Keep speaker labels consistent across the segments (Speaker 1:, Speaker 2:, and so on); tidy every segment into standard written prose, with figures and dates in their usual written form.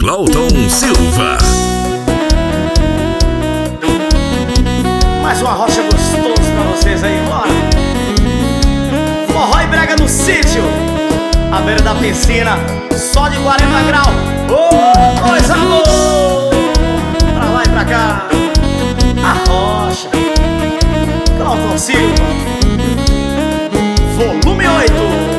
Speaker 1: Clauton Silva.
Speaker 2: Mais uma rocha gostosa pra vocês aí, bora! Forró e brega no sítio, à beira da piscina, só de 40 graus. Ô, coisa boa! Pra lá e pra cá, a rocha Clauton Silva, volume 8.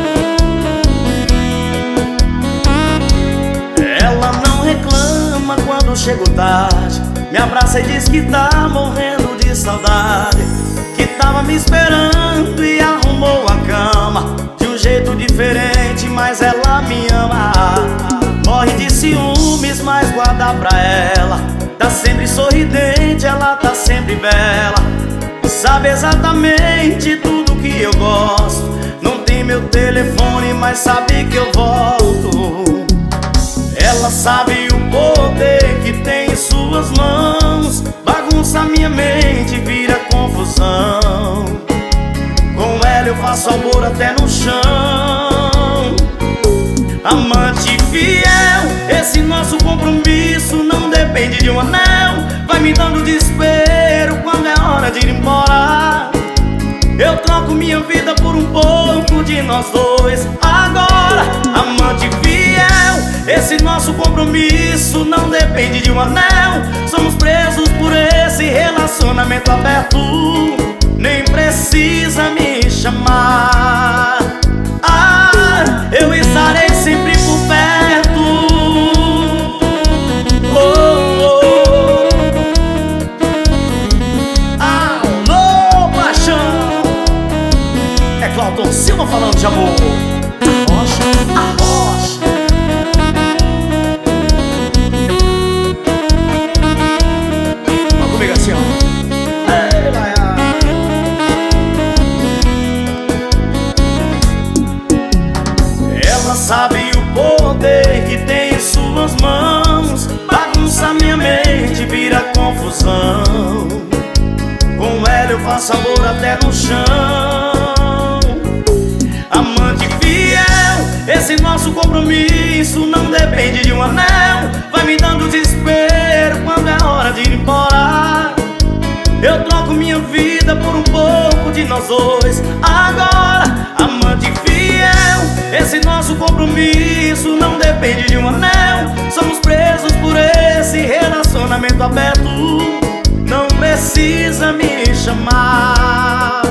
Speaker 2: Ela não reclama quando chego tarde, me abraça e diz que tá morrendo de saudade, que tava me esperando e arrumou a cama de um jeito diferente, mas ela me ama. Morre de ciúmes, mas guarda pra ela. Tá sempre sorridente, ela tá sempre bela. Sabe exatamente tudo que eu gosto. Não tem meu telefone, mas sabe que eu volto. Ela sabe o poder que tem em suas mãos. Bagunça minha mente, vira confusão. Com ela eu faço amor até no chão. Amante fiel, esse nosso compromisso não depende de um anel. Vai me dando desespero quando é hora de ir embora. Eu troco minha vida por um pouco de nós dois agora. Amante fiel, esse nosso compromisso não depende de um anel. Somos presos por esse relacionamento aberto. Nem precisa me chamar. Ah, eu estarei sempre por perto. Oh, oh. Alô, paixão. É Clauton Silva falando de amor. A rocha, a rocha. Vamos comigo assim, ó. Ela sabe o poder que tem em suas mãos. Bagunça minha mente, vira confusão. Com ela eu faço amor até no chão. Amante fiel, esse nosso compromisso não depende de um anel. Vai me dando desespero quando é hora de ir embora. Eu troco minha vida por um pouco de nós dois agora. Amante fiel, esse nosso compromisso não depende de um anel. Somos presos por esse relacionamento aberto. Não precisa me chamar.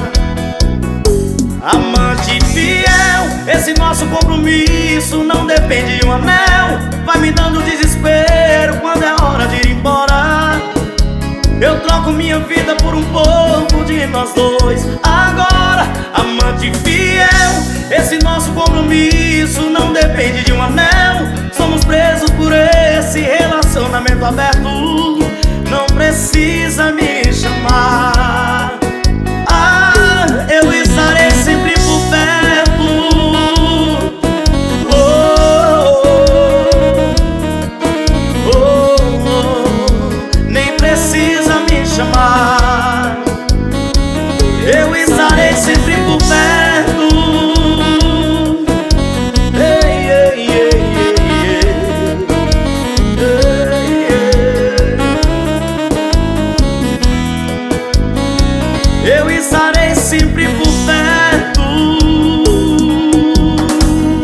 Speaker 2: Amante fiel, esse nosso compromisso não depende de um anel. Vai me dando desespero quando é hora de ir embora. Eu troco minha vida por um pouco de nós dois agora. Amante fiel, esse nosso compromisso não depende de um anel. Somos presos por esse relacionamento aberto. Não precisa me